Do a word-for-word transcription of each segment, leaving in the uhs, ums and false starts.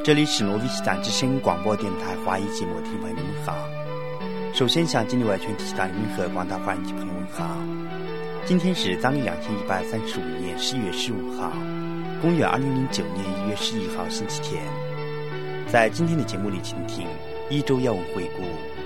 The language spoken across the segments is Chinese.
这里是挪威西藏之声广播电台华语节目，听众朋友们好。首先向境内外全体西藏人民和广大华人朋友们好。今天是藏历两千一百三十五年十一月十五号，公元二零零九年一月十一号星期天。在今天的节目里，请听一周要闻回顾。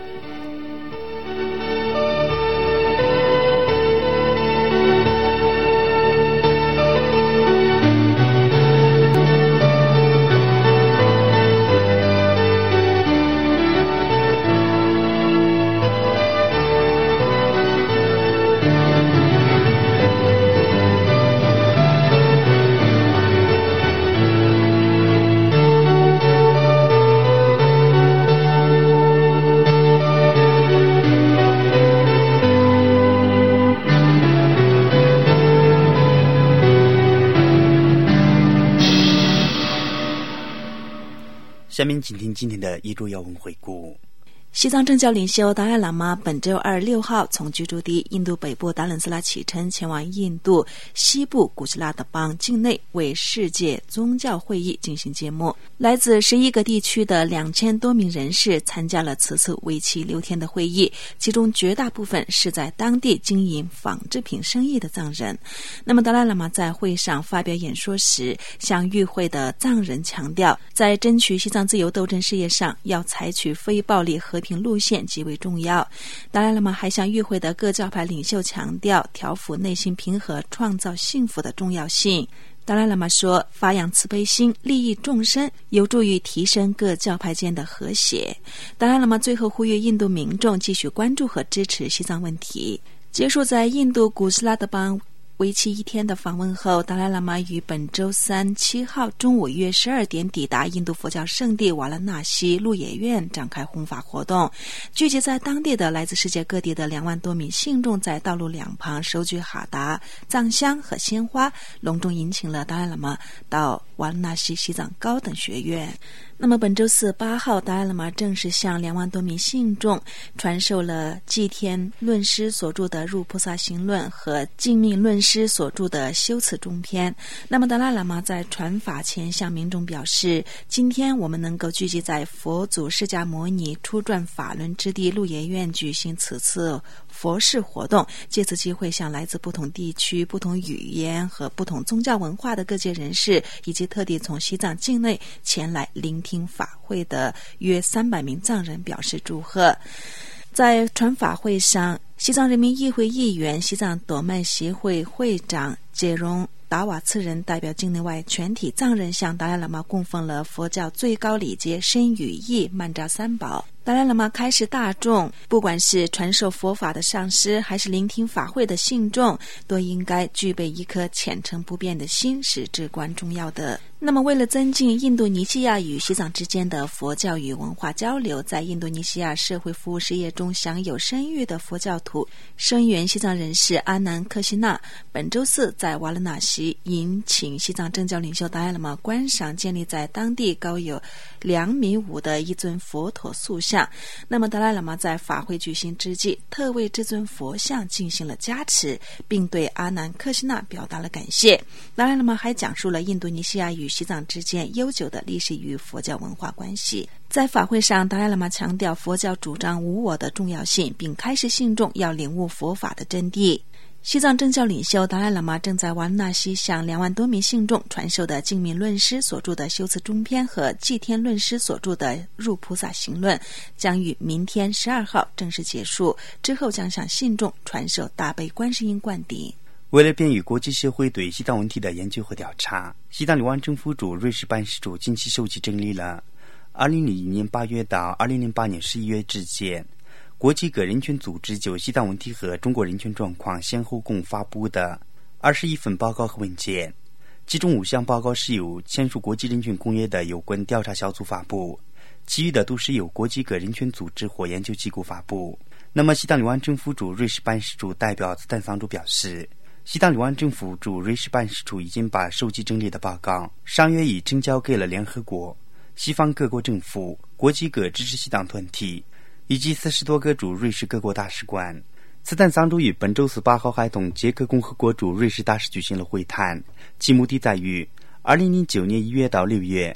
下面请听今天的一周要闻回顾。 西藏政教领袖达赖喇嘛本周二六号从居住地印度北部达伦斯拉启程，前往印度西部古吉拉特邦境内为世界宗教会议进行揭幕。来自十一个地区的两千多名人士参加了此次为期六天的会议，其中绝大部分是在当地经营纺织品生意的藏人。那么达赖喇嘛在会上发表演说时，向与会的藏人强调，在争取西藏自由斗争事业上要采取非暴力和平路线极为重要。达赖喇嘛还向与会的各教派领袖强调调伏内心平和、创造幸福的重要性。达赖喇嘛说，发扬慈悲心、利益众生，有助于提升各教派间的和谐。达赖喇嘛最后呼吁印度民众继续关注和支持西藏问题。结束在印度古吉拉特邦为期一天的访问后，达赖喇嘛于本周三七号中午约十二点抵达印度佛教圣地瓦拉纳西鹿野苑，展开弘法活动。聚集在当地的来自世界各地的两万多名信众在道路两旁手举哈达、藏香和鲜花，隆重迎请了达赖喇嘛到瓦拉纳西西藏高等学院。那么本周四八号，达赖喇嘛正式向两万多名信众传授了祭天论师所著的《入菩萨行论》和净命论师所著的《修辞中篇》。那么达赖喇嘛在传法前向民众表示，今天我们能够聚集在佛祖释迦牟尼初转法轮之地鹿野苑举行此次佛事活动，借此机会向来自不同地区、不同语言和不同宗教文化的各界人士，以及特地从西藏境内前来聆听法会的约三百名藏人表示祝贺。在传法会上，西藏人民议会议员、西藏朵麦协会会长杰荣达瓦次人代表境内外全体藏人向达赖喇嘛供奉了佛教最高礼节身语意曼扎三宝。达赖喇嘛开示大众，不管是传授佛法的上师，还是聆听法会的信众，都应该具备一颗虔诚不变的心，是至关重要的。那么为了增进印度尼西亚与西藏之间的佛教与文化交流，在印度尼西亚社会服务事业中享有声誉的佛教徒声援西藏人士阿南克西纳本周四在瓦拉纳西迎请西藏政教领袖达赖喇嘛观赏建立在当地高有两米五的一尊佛陀塑像。那么达赖喇嘛在法会举行之际，特为这尊佛像进行了加持，并对阿南克西纳表达了感谢。达赖喇嘛还讲述了印度尼西亚与西藏之间悠久的历史与佛教文化关系。在法会上，达赖喇嘛强调佛教主张无我的重要性，并开示信众要领悟佛法的真谛。西藏政教领袖达赖喇嘛正在瓦拉纳西向两万多名信众传授的净命论师所著的《修辞中篇》和祭天论师所著的《入菩萨行论》将于明天十二号正式结束，之后将向信众传授大悲观世音灌顶。 为了便于国际社会对西藏问题的研究和调查，西藏流亡政府驻瑞士办事处近期收集整理了二零零一年八月到二零零八年十一月之间国际各人权组织就西藏问题和中国人权状况先后共发布的二十一份报告和文件，其中五项报告是由签署国际人权公约的有关调查小组发布，其余的都是由国际各人权组织或研究机构发布。那么西藏流亡政府驻瑞士办事处代表斯坦桑珠表示，西藏流亡政府驻瑞士办事处已经把收集整理的报告上月已呈交给了联合国、西方各国政府、国际各支持西藏团体以及四十多个驻瑞士各国大使馆。斯坦桑珠于本周四八号还同捷克共和国驻瑞士大使举行了会谈，其目的在于二零零九年一月到六月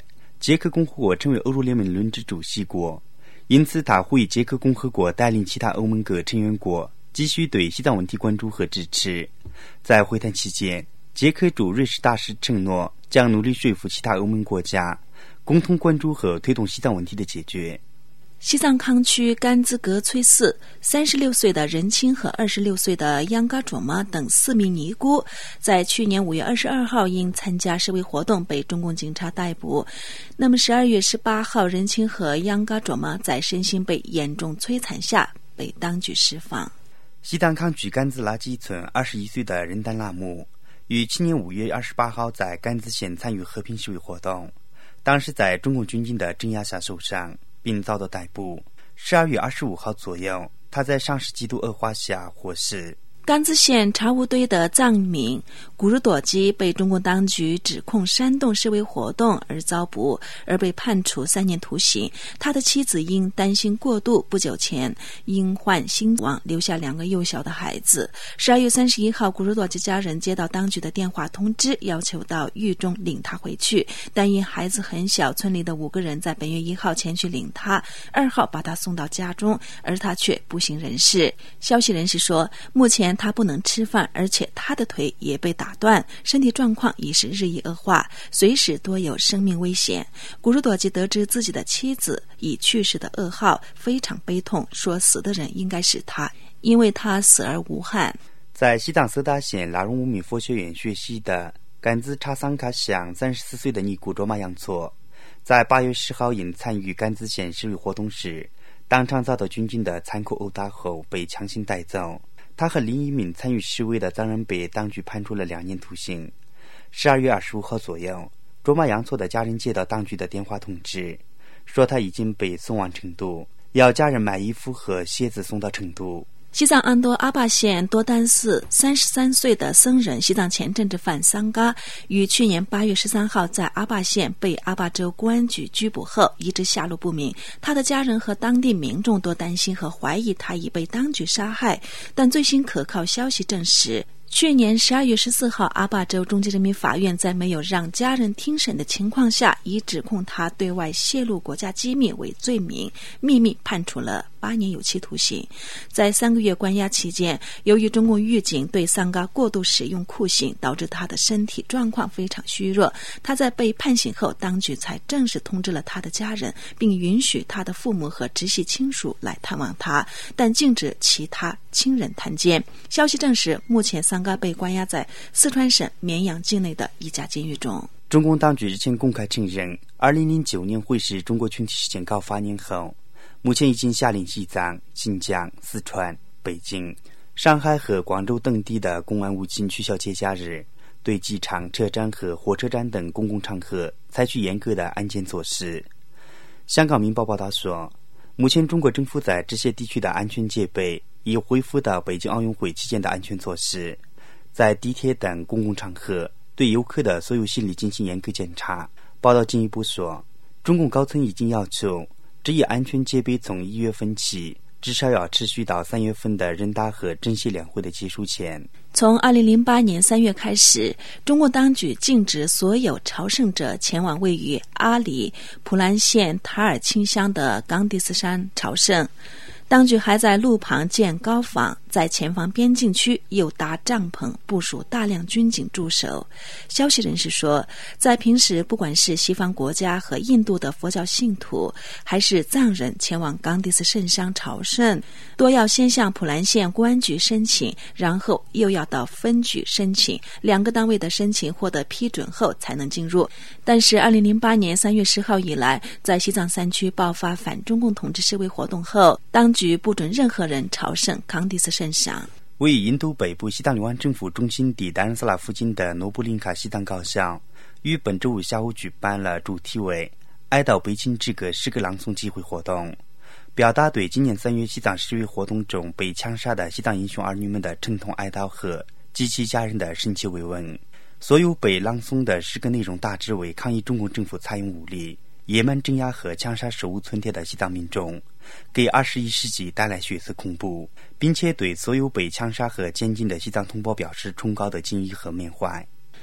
捷克共和国成为欧洲联盟轮值主席国，因此他呼吁捷克共和国带领其他欧盟各成员国继续对西藏问题关注和支持。在会谈期间，捷克驻瑞士大使承诺将努力说服其他欧盟国家共同关注和推动西藏问题的解决。 西藏康区甘孜格崔寺三十六岁的仁清和二十六岁的央嘎卓玛等四名尼姑，在去年五月二十二号因参加示威活动被中共警察逮捕。那么十二月十八号，仁清和央嘎卓玛在身心被严重摧残下被当局释放。 西藏康区甘孜拉基村二十一岁的仁丹拉木于去年五月二十八号在甘孜县参与和平示威活动，当时在中共军警的镇压下受伤，并遭到逮捕。十二月二十五号左右，他在伤势极度恶化下获释。 甘孜县茶务堆的藏民古鲁朵基被中共当局指控煽动示威活动而遭捕，而被判处三年徒刑。他的妻子因担心过度，不久前因患心亡，留下两个幼小的孩子。十二月三十一号，古鲁朵基家人接到当局的电话通知，要求到狱中领他回去，但因孩子很小，村里的五个人在本月一号前去领他，二号把他送到家中，而他却不省人事。消息人士说，目前他不能吃饭，而且他的腿也被打断，身体状况已是日益恶化，随时多有生命危险。古鲁朵基得知自己的妻子已去世的噩耗，非常悲痛，说死的人应该是他，因为他死而无憾。 在西藏色达县拉荣乌米佛学院学习的甘孜查桑卡乡三十四岁的尼姑卓玛央措，在八月十号因参与甘孜县示威活动时，当场遭到军警的残酷殴打后被强行带走。他和另一名参与示威的藏人被当局判处了两年徒刑。十二月二十五号左右，卓玛央措的家人接到当局的电话通知，说他已经被送往成都，要家人买衣服和鞋子送到成都。 西藏安多阿坝县多丹寺三十三岁的僧人西藏前政治犯桑嘎，于去年八月十三号在阿坝县被阿坝州公安局拘捕后一直下落不明。他的家人和当地民众都担心和怀疑他已被当局杀害，但最新可靠消息证实，去年十二月十四号，阿坝州中级人民法院在没有让家人听审的情况下，以指控他对外泄露国家机密为罪名，秘密判处了八年有期徒刑。在三个月关押期间，由于中共狱警对桑嘎过度使用酷刑，导致他的身体状况非常虚弱。他在被判刑后，当局才正式通知了他的家人，并允许他的父母和直系亲属来探望他，但禁止其他亲人探监。消息证实，目前桑嘎被关押在四川省绵阳境内的一家监狱中。 中共当局日前公开承认，二零零九年会是中国群体事件高发年后，目前已经下令西藏、新疆、四川、北京、上海和广州等地的公安武警取消节假日，对机场、车站和火车站等公共场合采取严格的安检措施。香港明报报道说，目前中国政府在这些地区的安全戒备已恢复到北京奥运会期间的安全措施，在地铁等公共场合对游客的所有行李进行严格检查。报道进一步说，中共高层已经要求这一安全戒备从一月份起至少要持续到三月份的人大和政协两会的结束前。 从二零零八年三月开始，中国当局禁止所有朝圣者前往位于阿里普兰县塔尔钦乡的冈迪斯山朝圣。当局还在路旁建高房，在前方边境区又搭帐篷，部署大量军警驻守。消息人士说，在平时，不管是西方国家和印度的佛教信徒，还是藏人前往冈迪斯圣山朝圣，多要先向普兰县公安局申请，然后又要到分局申请，两个单位的申请获得批准后才能进入。但是二零零八年三月十号以来，在西藏山区爆发反中共统治示威活动后，当局不准任何人朝圣冈迪斯圣山。 位于印度北部西藏流亡政府中心地达仁萨拉附近的诺布林卡西藏高校，于本周五下午举办了主题为哀悼北京之歌诗歌朗诵集会活动，表达对今年三月西藏示威活动中被枪杀的西藏英雄儿女们的沉痛哀悼和及其家人的深切慰问。所有被朗诵的诗歌内容大致为抗议中共政府采用武力、野蛮镇压和枪杀手无寸铁的西藏民众，给二十一世纪带来血色恐怖，并且对所有被枪杀和监禁的西藏同胞表示崇高的敬意和缅怀。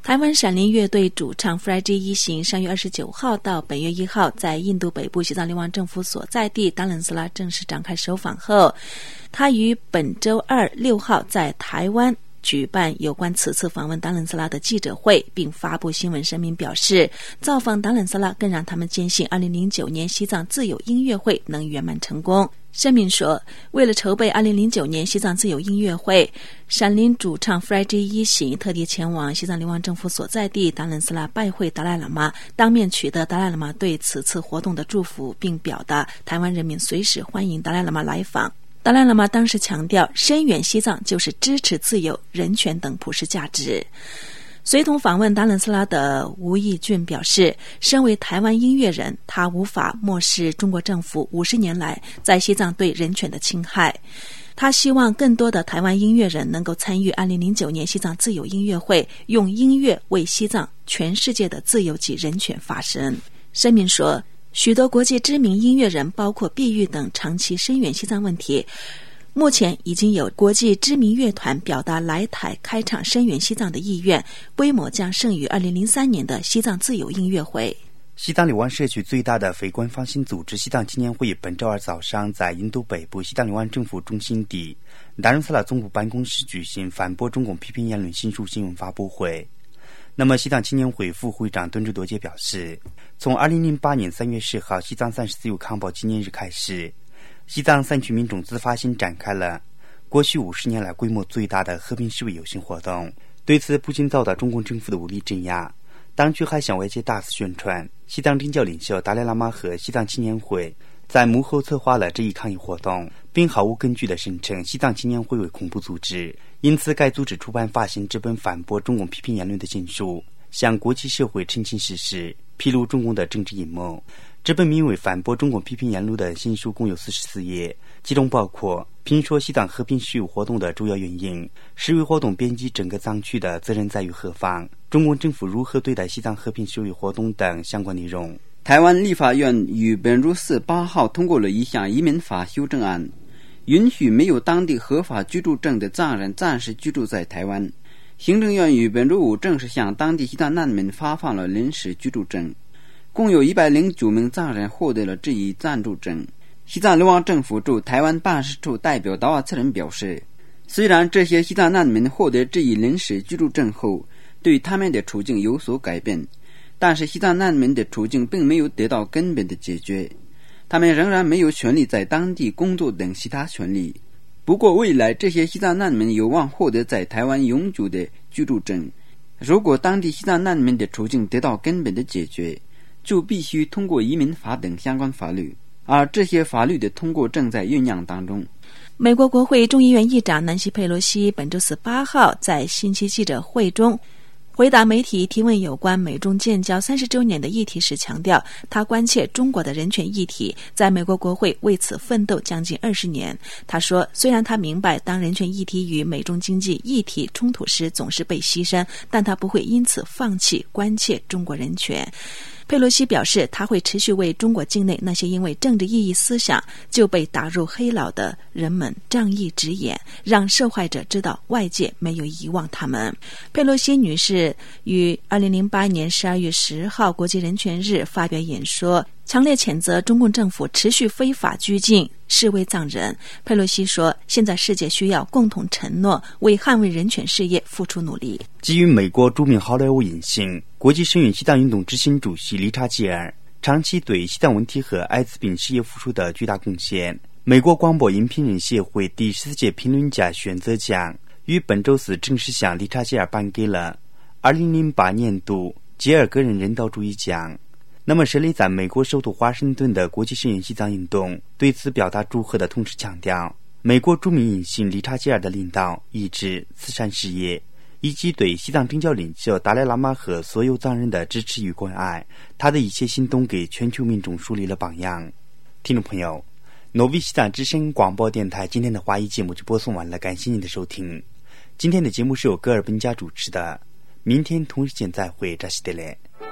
台湾闪灵乐队主唱 Freddie 一行上月二十九号到本月一号在印度北部西藏流亡政府所在地达伦斯拉正式展开首访后，他于本周二六号在台湾举办有关此次访问达伦斯拉的记者会，并发布新闻声明表示，造访达伦斯拉更让他们坚信二零零九年西藏自由音乐会能圆满成功。声明说，为了筹备二零零九年西藏自由音乐会，闪灵主唱 Freddie 一行特地前往西藏流亡政府所在地达伦斯拉拜会达赖喇嘛，当面取得达赖喇嘛对此次活动的祝福，并表达台湾人民随时欢迎达赖喇嘛来访。达赖喇嘛当时强调，深远西藏就是支持自由、人权等普世价值。随同访问达伦斯拉的吴义俊表示，身为台湾音乐人，他无法漠视中国政府五十年来在西藏对人权的侵害。他希望更多的台湾音乐人能够参与二零零九年西藏自由音乐会，用音乐为西藏全世界的自由及人权发声。声明说，许多国际知名音乐人，包括碧玉等，长期声援西藏问题。目前已经有国际知名乐团表达来台开场声援西藏的意愿，规模将胜于二零零三年的西藏自由音乐会。 西藏流亡社区最大的非官方性组织西藏青年会本周二早上在印度北部西藏流亡政府中心地达伦斯拉总部办公室举行反驳中共批评言论新书新闻发布会。那么西藏青年会副会长敦志多杰表示，从二零零八年三月十号西藏三十自由抗暴纪念日开始，西藏三区民众自发性展开了过去五十年来规模最大的和平示威游行活动。对此不仅遭到中共政府的武力镇压，当局还向外界大肆宣传西藏政教领袖达赖喇嘛和西藏青年会在幕后策划了这一抗议活动，并毫无根据地声称西藏青年会为恐怖组织。因此该组织出版发行这本反驳中共批评言论的新书，向国际社会澄清事实，披露中共的政治阴谋。这本名为《反驳中共批评言论》的新书共有四十四页，其中包括评说西藏和平示威活动的主要原因，示威活动遍及整个藏区的责任在于何方，中共政府如何对待西藏和平示威活动等相关内容。 台湾立法院于本周四八号通过了一项移民法修正案，允许没有当地合法居住证的藏人暂时居住在台湾。行政院于本周五正式向当地西藏难民发放了临时居住证，共有一百零九名藏人获得了这一暂住证。西藏流亡政府驻台湾办事处代表达瓦次人表示，虽然这些西藏难民获得这一临时居住证后对他们的处境有所改变，但是西藏难民的处境并没有得到根本的解决，他们仍然没有权利在当地工作等其他权利。不过未来这些西藏难民有望获得在台湾永久的居住证。如果当地西藏难民的处境得到根本的解决，就必须通过移民法等相关法律，而这些法律的通过正在酝酿当中。 美国国会众议院议长南希·佩洛西本周四八号在星期记者会中回答媒体提问有关美中建交三十周年的议题时强调，他关切中国的人权议题，在美国国会为此奋斗将近二十年。他说，虽然他明白当人权议题与美中经济议题冲突时总是被牺牲，但他不会因此放弃关切中国人权。佩洛西表示，他会持续为中国境内那些因为政治意义思想就被打入黑牢的人们仗义直言，让受害者知道外界没有遗忘他们。佩洛西女士于二零零八年十二月十号国际人权日发表演说，强烈谴责中共政府持续非法拘禁示威藏人。佩洛西说，现在世界需要共同承诺，为捍卫人权事业付出努力。 基于美国著名好莱坞影星、国际声援西藏运动执行主席理查基尔长期对西藏问题和艾滋病事业付出的巨大贡献，美国广播影评人协会第十四届评论家选择奖于本周四正式向理查基尔颁给了二零零八年度基尔个人人道主义奖。那么设立在美国首都华盛顿的国际声援西藏运动对此表达祝贺的同时强调，美国著名影星理查基尔的领导、意志、慈善事业以及对西藏政教领袖达赖喇嘛和所有藏人的支持与关爱，他的一切行动给全球民众树立了榜样。听众朋友，诺维西藏之声广播电台今天的华语节目就播送完了，感谢您的收听。今天的节目是由戈尔本家主持的，明天同时间再会，扎西德勒。